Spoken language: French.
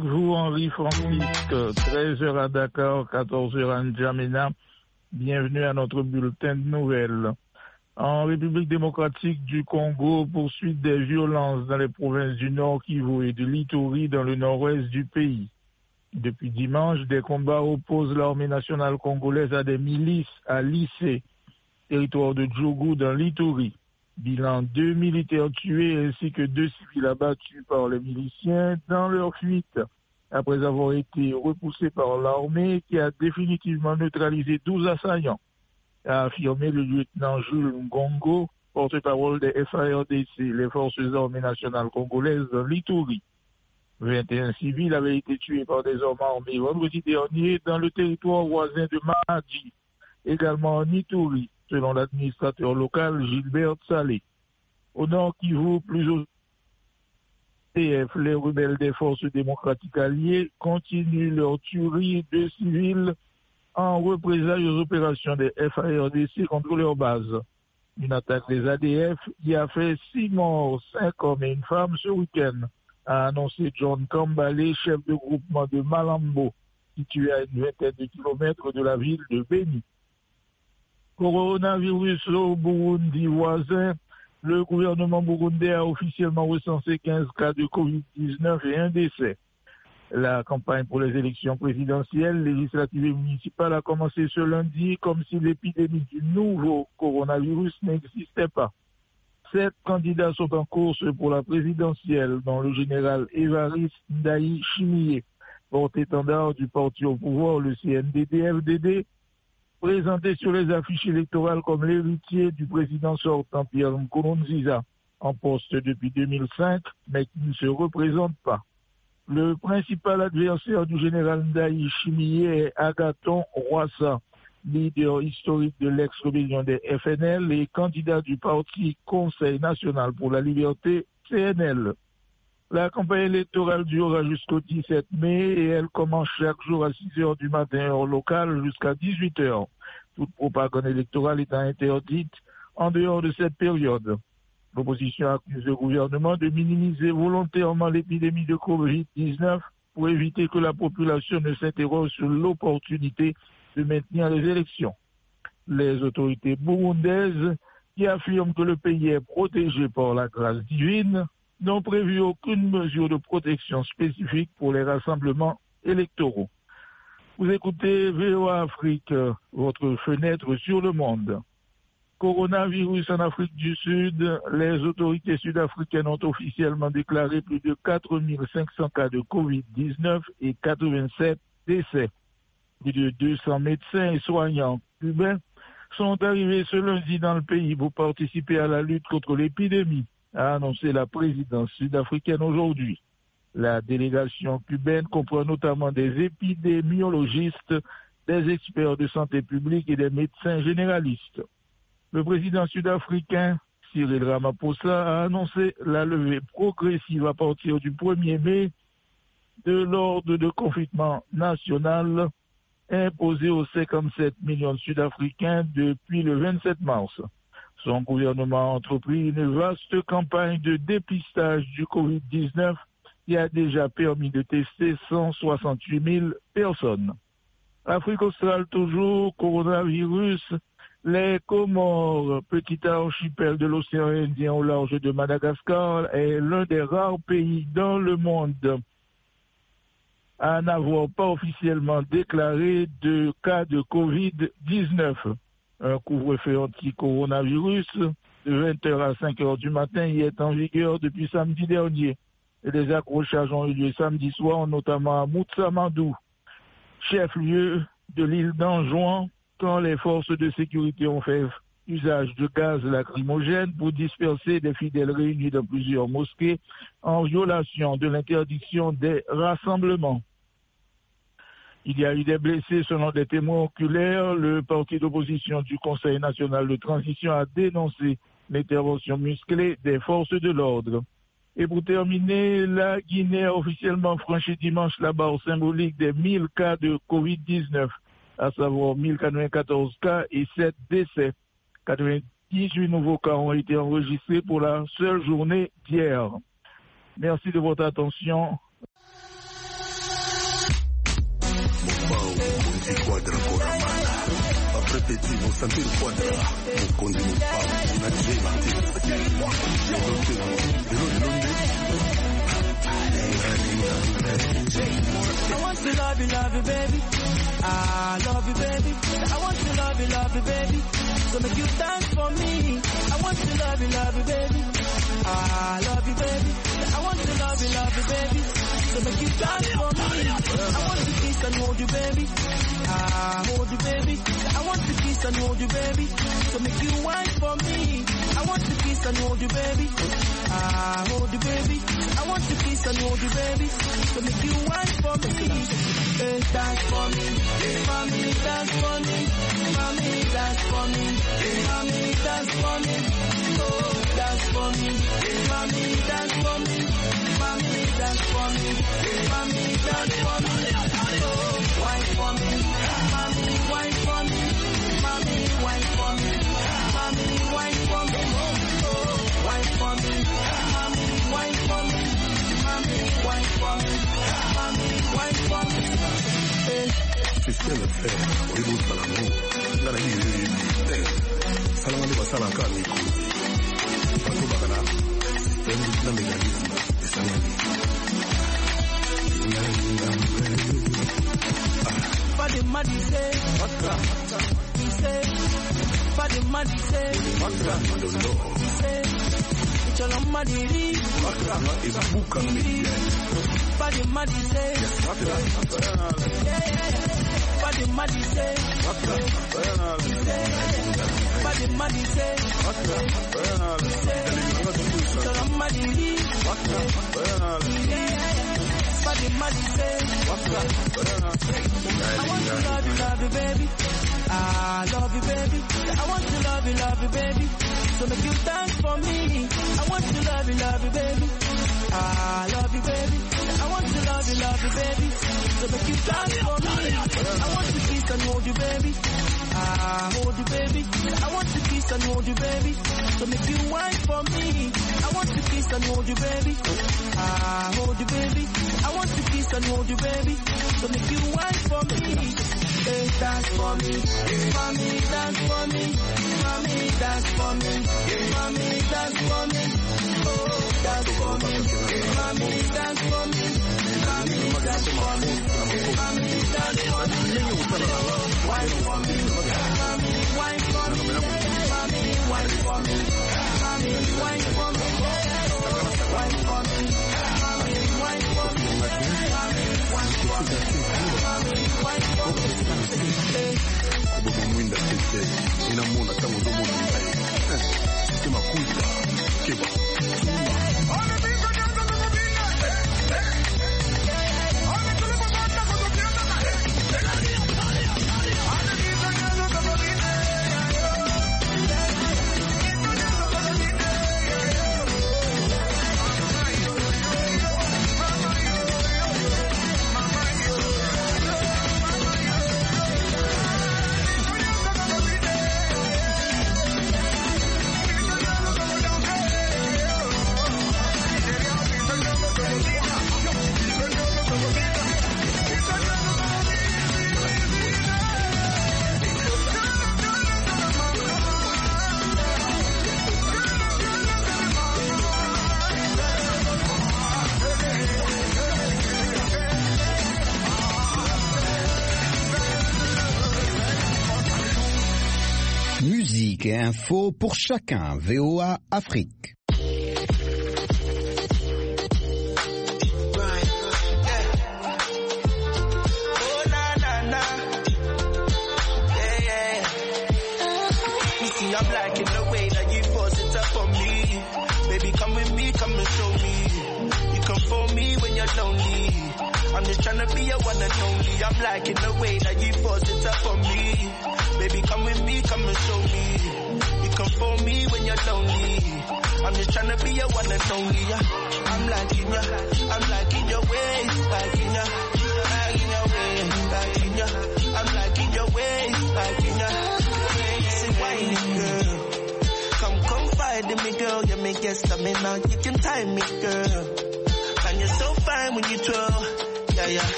vous, Henri Francisque, 13h à Dakar, 14h à N'Djamena. Bienvenue à notre bulletin de nouvelles. En République démocratique du Congo, poursuite des violences dans les provinces du Nord Kivu et de l'Ituri dans le nord-ouest du pays. Depuis dimanche, des combats opposent l'armée nationale congolaise à des milices à Lissé, territoire de Djougou dans l'Ituri. Bilan 2 militaires tués ainsi que 2 civils abattus par les miliciens dans leur fuite, après avoir été repoussés par l'armée qui a définitivement neutralisé 12 assaillants, a affirmé le lieutenant Jules Ngongo, porte-parole des FARDC, les forces armées nationales congolaises dans l'Ituri. 21 civils avaient été tués par des hommes armés vendredi dernier dans le territoire voisin de Mahadji, également en Ituri, selon l'administrateur local Gilbert Salé. Au nord Kivu, plus au TF, les rebelles des forces démocratiques alliées continuent leur tuerie de civils en représailles aux opérations des FARDC contre leur base. Une attaque des ADF y a fait 6 morts, 5 hommes et une femme ce week-end, a annoncé John Kambale, chef de groupement de Malambo, situé à une vingtaine de kilomètres de la ville de Beni. Coronavirus au Burundi voisin, le gouvernement burundais a officiellement recensé 15 cas de Covid-19 et un décès. La campagne pour les élections présidentielles, législatives et municipales a commencé ce lundi comme si l'épidémie du nouveau coronavirus n'existait pas. 7 candidats sont en course pour la présidentielle, dont le général Évariste Ndayishimiye, porte-étendard du parti au pouvoir, le CNDD-FDD, présenté sur les affiches électorales comme l'héritier du président sortant Pierre Nkurunziza, en poste depuis 2005, mais qui ne se représente pas. Le principal adversaire du général Ndayishimiye est Agathon Rwasa, leader historique de l'ex-rébellion des FNL et candidat du parti Conseil national pour la liberté, CNL. La campagne électorale durera jusqu'au 17 mai et elle commence chaque jour à 6 heures du matin heure locale jusqu'à 18 heures. Toute propagande électorale étant interdite en dehors de cette période. L'opposition accuse le gouvernement de minimiser volontairement l'épidémie de Covid-19 pour éviter que la population ne s'interroge sur l'opportunité de maintenir les élections. Les autorités burundaises, qui affirment que le pays est protégé par la grâce divine, n'ont prévu aucune mesure de protection spécifique pour les rassemblements électoraux. Vous écoutez VOA Afrique, votre fenêtre sur le monde. Coronavirus en Afrique du Sud, les autorités sud-africaines ont officiellement déclaré plus de 4500 cas de Covid-19 et 87 décès. Plus de 200 médecins et soignants cubains sont arrivés ce lundi dans le pays pour participer à la lutte contre l'épidémie, a annoncé la présidence sud-africaine aujourd'hui. La délégation cubaine comprend notamment des épidémiologistes, des experts de santé publique et des médecins généralistes. Le président sud-africain, Cyril Ramaphosa, a annoncé la levée progressive à partir du 1er mai de l'ordre de confinement national imposé aux 57 millions de Sud-Africains depuis le 27 mars. Son gouvernement a entrepris une vaste campagne de dépistage du Covid-19 qui a déjà permis de tester 168 000 personnes. Afrique australe toujours, coronavirus. Les Comores, petit archipel de l'océan Indien au large de Madagascar, est l'un des rares pays dans le monde à n'avoir pas officiellement déclaré de cas de Covid-19. Un couvre-feu anti-coronavirus de 20h à 5h du matin y est en vigueur depuis samedi dernier. Et des accrochages ont eu lieu samedi soir, notamment à Moutsamadou, chef-lieu de l'île d'Anjouan, quand les forces de sécurité ont fait usage de gaz lacrymogène pour disperser des fidèles réunis dans plusieurs mosquées en violation de l'interdiction des rassemblements. Il y a eu des blessés selon des témoins oculaires. Le parti d'opposition du Conseil national de transition a dénoncé l'intervention musclée des forces de l'ordre. Et pour terminer, la Guinée a officiellement franchi dimanche la barre symbolique des 1000 cas de Covid-19, à savoir 1094 cas et 7 décès. 98 nouveaux cas ont été enregistrés pour la seule journée d'hier. Merci de votre attention. petit, mon santé le quadra. Mon conduit mon pas, mon adjé, ma tête. I want to love you, baby. I love you, baby. I want to love you, baby. So make you dance for me. I want to love you, baby. I love you, baby. I want to love you, baby. So make you dance for me. I want to kiss and hold you, baby. I hold you, baby. I want to kiss and hold you, baby. So make you wine for me. I want to kiss and hold you, baby. I hold you, baby. I want to kiss and hold you, baby. So make you wine for me. Hey, dance for me. Mommy, dance for me. Mommy, dance for me. Mommy, dance for me. Oh, dance for me. Mommy, dance for me. Mommy, dance for me. Mommy, dance for me. Oh, wine for me. Mommy, wine for me. Mommy, wine for me. Mommy, wine for me. Oh, wine for me. Mommy, wine for me. Mommy, wine for me. Mommy, wine for me. C'est ce qu'elle fait, au début de l'amour. Dans la vie, Salamane Basalaka, Nico. Paso Bagana, c'est un mécanisme de Salamane. Body muddy say, he say, body muddy say, say, it's all on muddy, body muddy say, body muddy say, body muddy say, it's all on muddy, body muddy say, I want to love you, baby. I love you, baby. I want to love you, baby. So make you dance for me. I want to love you, baby. I love you, baby. I want to love you, baby. So make you dance for me. I want to kiss and hold you, baby. I hold you, baby. I want to kiss and hold you, baby. So make you wine for me. I want to kiss and hold you, baby. I hold you, baby. I want to kiss and hold you, baby. So make you wine for me. Hey, dance for me. Mommy, dance for me. Mommy, dance for me. Mommy, dance for me. Oh, dance for me. Mommy, dance for me. Mommy, dance for me. Mommy, dance for me. Wine for me. Mommy, wine for me. Mommy, wine for me. Mommy, wine for me. Wine for me. Mommy, wine for me. Mommy, wine for me. Mommy, wine for me. Kubobo mwinda tete, inamona tangu domo mbaye. Sema kuiba, kiba, suma. Musique et info pour chacun. VOA Afrique. I'm liking the way that you force it up on me. Baby, come with me, come and show me. You come for me when you're lonely. I'm just trying to be your one and only. I'm liking the way that you force it up on me. Baby, come with me, come and show me. You come for me when you're lonely. I'm just trying to be your one and only. I'm liking ya, I'm liking your ways, liking ya, liking your ways, liking ya. I'm liking your ways, liking ya. Whining girl, come confide in me, girl. You make your stamina, you can time me, girl. And you're so fine when you twirl, yeah, yeah.